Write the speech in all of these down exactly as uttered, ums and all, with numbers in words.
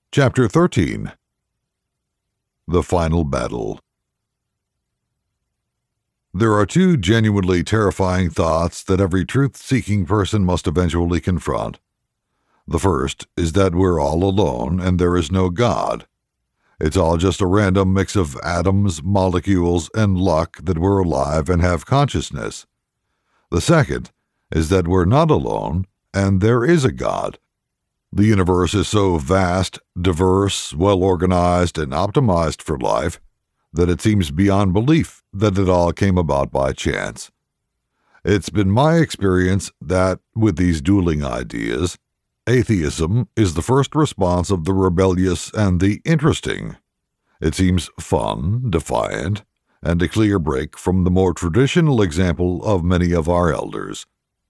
Chapter thirteen. The Final Battle. There are two genuinely terrifying thoughts that every truth-seeking person must eventually confront. The first is that we're all alone and there is no God. It's all just a random mix of atoms, molecules, and luck that we're alive and have consciousness. The second is that we're not alone and there is a God. The universe is so vast, diverse, well-organized, and optimized for life that it seems beyond belief that it all came about by chance. It's been my experience that, with these dueling ideas, atheism is the first response of the rebellious and the interesting. It seems fun, defiant, and a clear break from the more traditional example of many of our elders.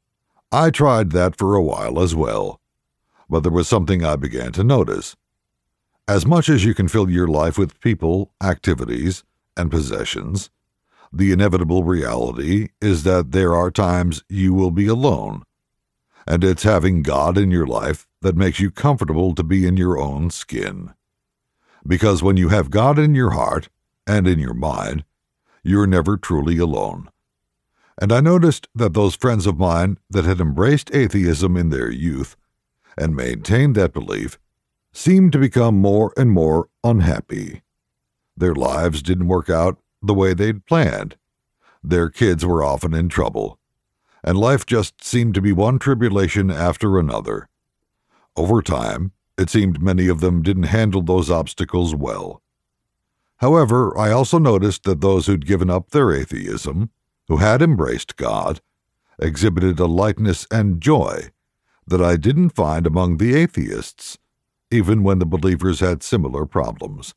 I tried that for a while as well. But there was something I began to notice. As much as you can fill your life with people, activities, and possessions, the inevitable reality is that there are times you will be alone, and it's having God in your life that makes you comfortable to be in your own skin. Because when you have God in your heart and in your mind, you're never truly alone. And I noticed that those friends of mine that had embraced atheism in their youth and maintained that belief, seemed to become more and more unhappy. Their lives didn't work out the way they'd planned. Their kids were often in trouble, and life just seemed to be one tribulation after another. Over time, it seemed many of them didn't handle those obstacles well. However, I also noticed that those who'd given up their atheism, who had embraced God, exhibited a lightness and joy that I didn't find among the atheists, even when the believers had similar problems.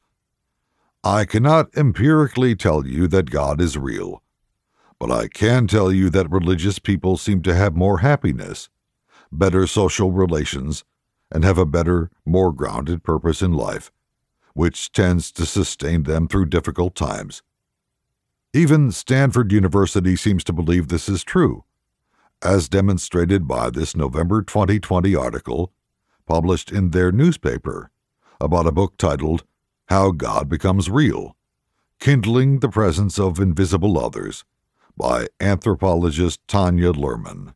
I cannot empirically tell you that God is real, but I can tell you that religious people seem to have more happiness, better social relations, and have a better, more grounded purpose in life, which tends to sustain them through difficult times. Even Stanford University seems to believe this is true, as demonstrated by this November twenty twenty article published in their newspaper about a book titled How God Becomes Real, Kindling the Presence of Invisible Others by anthropologist Tanya Luhrmann.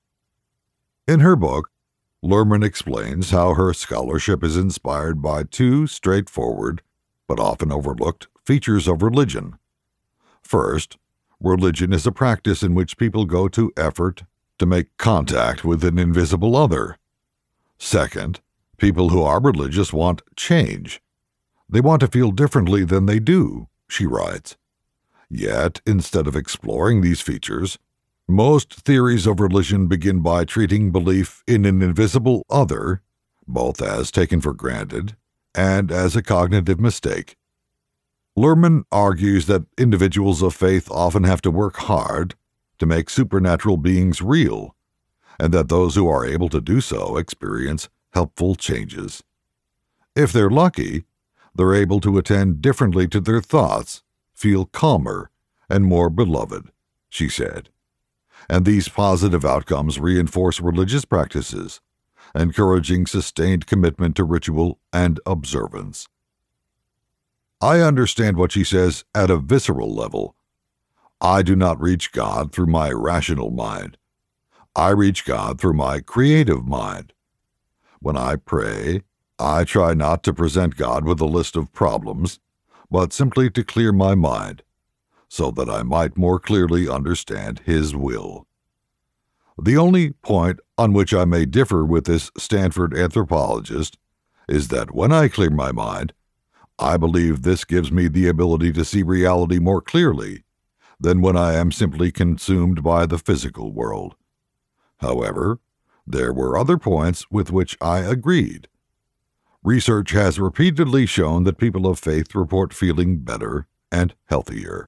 In her book, Luhrmann explains how her scholarship is inspired by two straightforward, but often overlooked, features of religion. First, religion is a practice in which people go to effort to make contact with an invisible other. Second, people who are religious want change. They want to feel differently than they do, she writes. Yet, instead of exploring these features, most theories of religion begin by treating belief in an invisible other, both as taken for granted and as a cognitive mistake. Luhrmann argues that individuals of faith often have to work hard to make supernatural beings real, and that those who are able to do so experience helpful changes. If they're lucky, they're able to attend differently to their thoughts, feel calmer and more beloved, she said. And these positive outcomes reinforce religious practices, encouraging sustained commitment to ritual and observance. I understand what she says at a visceral level. I do not reach God through my rational mind. I reach God through my creative mind. When I pray, I try not to present God with a list of problems, but simply to clear my mind, so that I might more clearly understand His will. The only point on which I may differ with this Stanford anthropologist is that when I clear my mind, I believe this gives me the ability to see reality more clearly than when I am simply consumed by the physical world. However, there were other points with which I agreed. Research has repeatedly shown that people of faith report feeling better and healthier.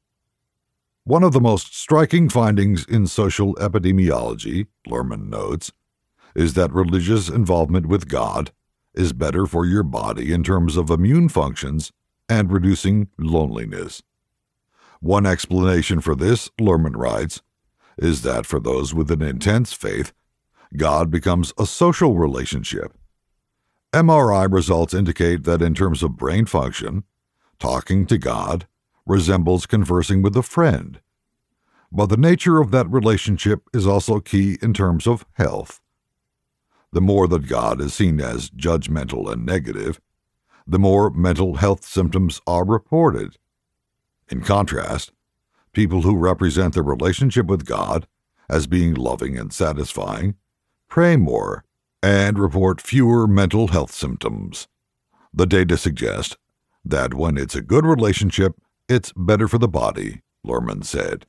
One of the most striking findings in social epidemiology, Luhrmann notes, is that religious involvement with God is better for your body in terms of immune functions and reducing loneliness. One explanation for this, Luhrmann writes, is that for those with an intense faith, God becomes a social relationship. M R I results indicate that in terms of brain function, talking to God resembles conversing with a friend. But the nature of that relationship is also key in terms of health. The more that God is seen as judgmental and negative, the more mental health symptoms are reported. In contrast, people who represent their relationship with God as being loving and satisfying pray more and report fewer mental health symptoms. The data suggest that when it's a good relationship, it's better for the body, Lerman said.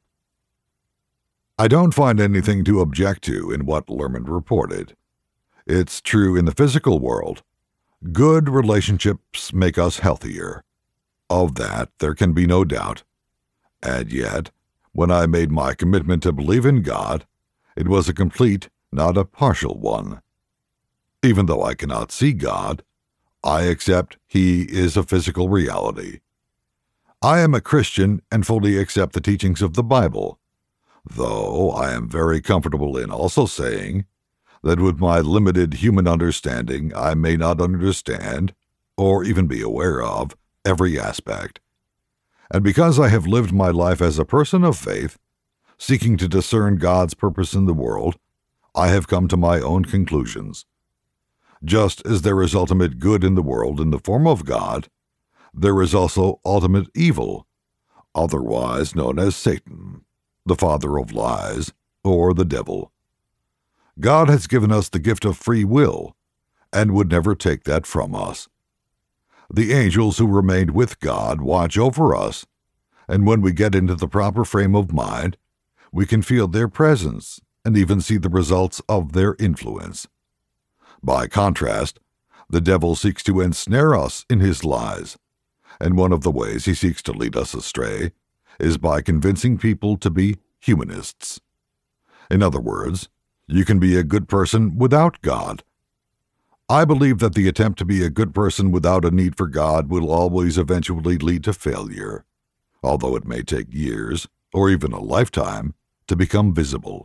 I don't find anything to object to in what Lerman reported. It's true in the physical world. Good relationships make us healthier. Of that, there can be no doubt. And yet, when I made my commitment to believe in God, it was a complete, not a partial one. Even though I cannot see God, I accept He is a physical reality. I am a Christian and fully accept the teachings of the Bible, though I am very comfortable in also saying that with my limited human understanding, I may not understand, or even be aware of, every aspect. And because I have lived my life as a person of faith, seeking to discern God's purpose in the world, I have come to my own conclusions. Just as there is ultimate good in the world in the form of God, there is also ultimate evil, otherwise known as Satan, the father of lies, or the devil. God has given us the gift of free will, and would never take that from us. The angels who remained with God watch over us, and when we get into the proper frame of mind, we can feel their presence and even see the results of their influence. By contrast, the devil seeks to ensnare us in his lies, and one of the ways he seeks to lead us astray is by convincing people to be humanists. In other words, you can be a good person without God. I believe that the attempt to be a good person without a need for God will always eventually lead to failure, although it may take years, or even a lifetime, to become visible.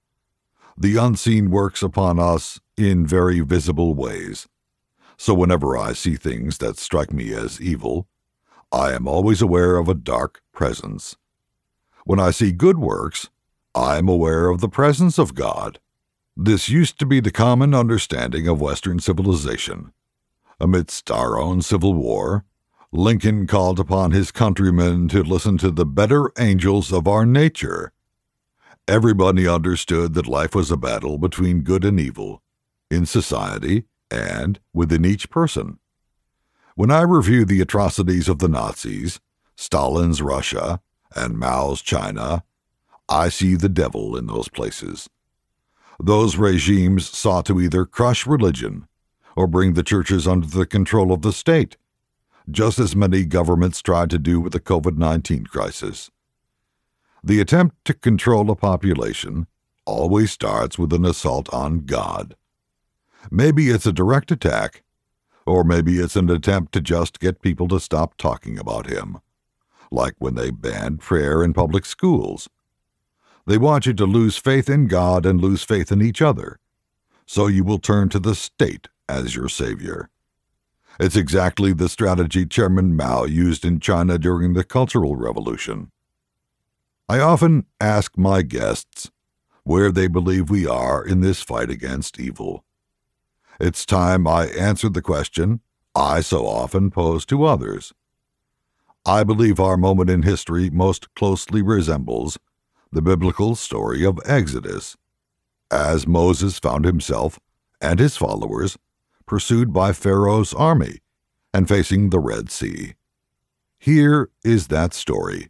The unseen works upon us in very visible ways, so whenever I see things that strike me as evil, I am always aware of a dark presence. When I see good works, I am aware of the presence of God. This used to be the common understanding of Western civilization. Amidst our own Civil War, Lincoln called upon his countrymen to listen to the better angels of our nature. Everybody understood that life was a battle between good and evil, in society and within each person. When I review the atrocities of the Nazis, Stalin's Russia, and Mao's China, I see the devil in those places. Those regimes sought to either crush religion or bring the churches under the control of the state, just as many governments tried to do with the covid nineteen crisis. The attempt to control a population always starts with an assault on God. Maybe it's a direct attack, or maybe it's an attempt to just get people to stop talking about Him, like when they banned prayer in public schools. They want you to lose faith in God and lose faith in each other, so you will turn to the state as your savior. It's exactly the strategy Chairman Mao used in China during the Cultural Revolution. I often ask my guests where they believe we are in this fight against evil. It's time I answered the question I so often pose to others. I believe our moment in history most closely resembles the biblical story of Exodus, as Moses found himself and his followers pursued by Pharaoh's army and facing the Red Sea. Here is that story.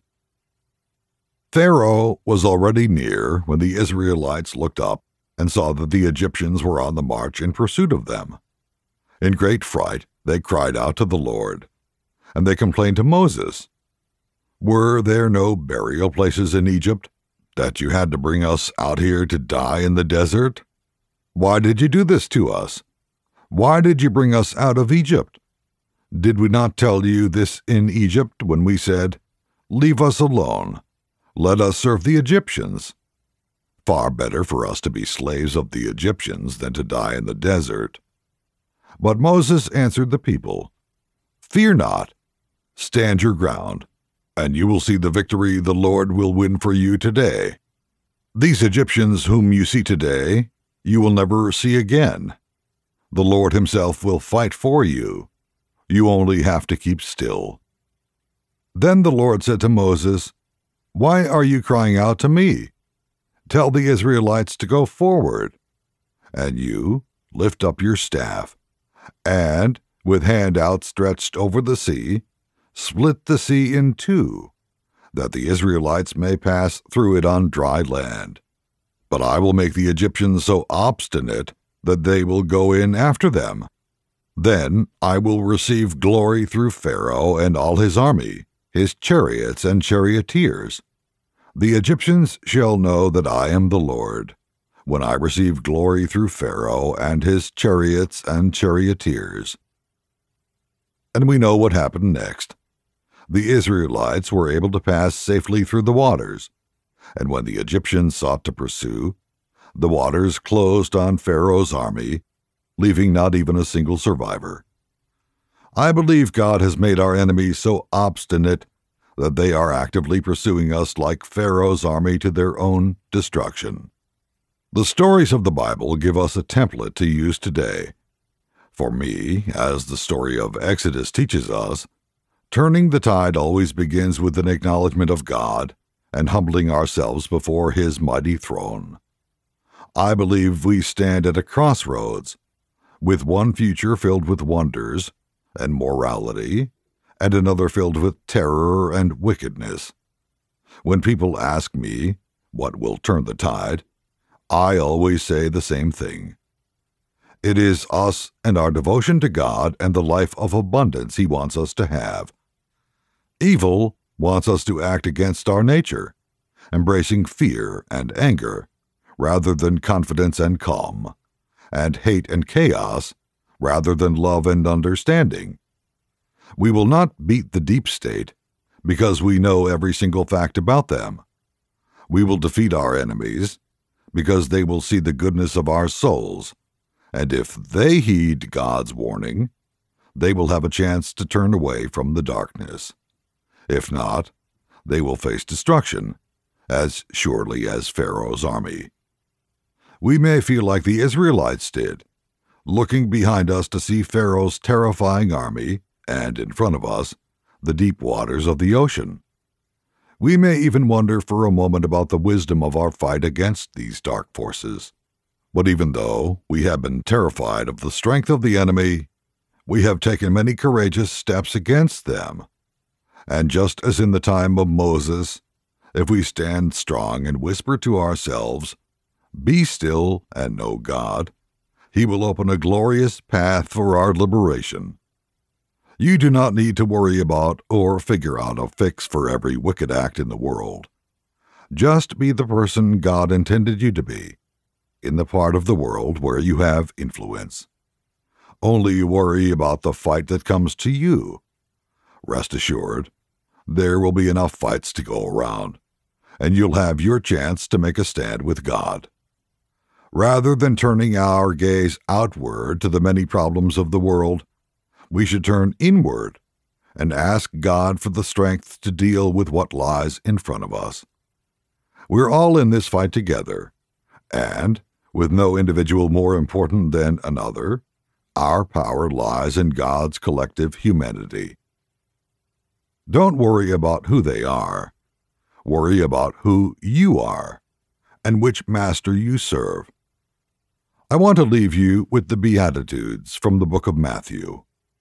Pharaoh was already near when the Israelites looked up and saw that the Egyptians were on the march in pursuit of them. In great fright, they cried out to the Lord, and they complained to Moses, "Were there no burial places in Egypt, that you had to bring us out here to die in the desert? Why did you do this to us? Why did you bring us out of Egypt? Did we not tell you this in Egypt when we said, 'Leave us alone, let us serve the Egyptians'? Far better for us to be slaves of the Egyptians than to die in the desert. But Moses answered the people, "Fear not, stand your ground, and you will see the victory the Lord will win for you today. These Egyptians whom you see today, you will never see again. The Lord himself will fight for you. You only have to keep still." Then the Lord said to Moses, "Why are you crying out to me? Tell the Israelites to go forward. And you lift up your staff, and, with hand outstretched over the sea, split the sea in two, that the Israelites may pass through it on dry land. But I will make the Egyptians so obstinate that they will go in after them. Then I will receive glory through Pharaoh and all his army, his chariots and charioteers. The Egyptians shall know that I am the Lord, when I receive glory through Pharaoh and his chariots and charioteers." And we know what happened next. The Israelites were able to pass safely through the waters, and when the Egyptians sought to pursue, the waters closed on Pharaoh's army, leaving not even a single survivor. I believe God has made our enemies so obstinate that they are actively pursuing us like Pharaoh's army to their own destruction. The stories of the Bible give us a template to use today. For me, as the story of Exodus teaches us, turning the tide always begins with an acknowledgement of God and humbling ourselves before his mighty throne. I believe we stand at a crossroads, with one future filled with wonders and morality, and another filled with terror and wickedness. When people ask me, what will turn the tide, I always say the same thing. It is us and our devotion to God and the life of abundance he wants us to have. Evil wants us to act against our nature, embracing fear and anger rather than confidence and calm, and hate and chaos rather than love and understanding. We will not beat the deep state because we know every single fact about them. We will defeat our enemies because they will see the goodness of our souls, and if they heed God's warning, they will have a chance to turn away from the darkness. If not, they will face destruction, as surely as Pharaoh's army. We may feel like the Israelites did, looking behind us to see Pharaoh's terrifying army, and in front of us, the deep waters of the ocean. We may even wonder for a moment about the wisdom of our fight against these dark forces. But even though we have been terrified of the strength of the enemy, we have taken many courageous steps against them. And just as in the time of Moses, if we stand strong and whisper to ourselves, "Be still and know God," he will open a glorious path for our liberation. You do not need to worry about or figure out a fix for every wicked act in the world. Just be the person God intended you to be, in the part of the world where you have influence. Only worry about the fight that comes to you. Rest assured, there will be enough fights to go around, and you'll have your chance to make a stand with God. Rather than turning our gaze outward to the many problems of the world, we should turn inward and ask God for the strength to deal with what lies in front of us. We're all in this fight together, and, with no individual more important than another, our power lies in God's collective humanity. Don't worry about who they are. Worry about who you are and which master you serve. I want to leave you with the Beatitudes from the book of Matthew.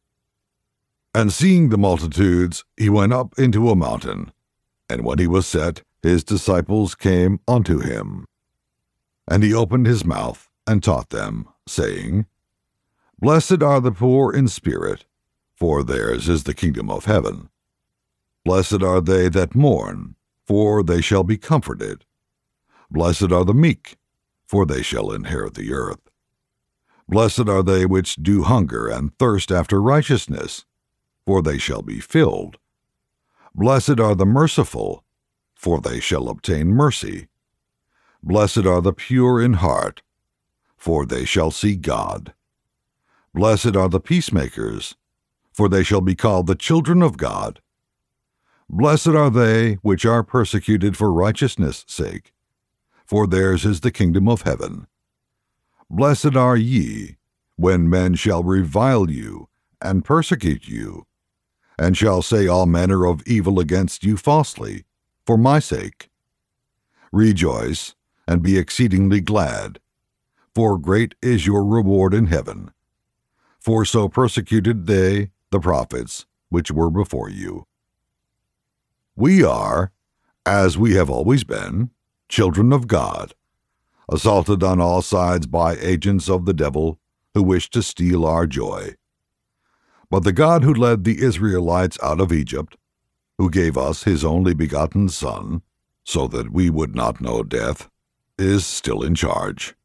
And seeing the multitudes, he went up into a mountain, and when he was set, his disciples came unto him. And he opened his mouth and taught them, saying, Blessed are the poor in spirit, for theirs is the kingdom of heaven. Blessed are they that mourn, for they shall be comforted. Blessed are the meek, for they shall inherit the earth. Blessed are they which do hunger and thirst after righteousness, for they shall be filled. Blessed are the merciful, for they shall obtain mercy. Blessed are the pure in heart, for they shall see God. Blessed are the peacemakers, for they shall be called the children of God. Blessed are they which are persecuted for righteousness' sake, for theirs is the kingdom of heaven. Blessed are ye, when men shall revile you, and persecute you, and shall say all manner of evil against you falsely, for my sake. Rejoice, and be exceedingly glad, for great is your reward in heaven. For so persecuted they the prophets which were before you. We are, as we have always been, children of God, assaulted on all sides by agents of the devil who wish to steal our joy. But the God who led the Israelites out of Egypt, who gave us his only begotten Son, so that we would not know death, is still in charge.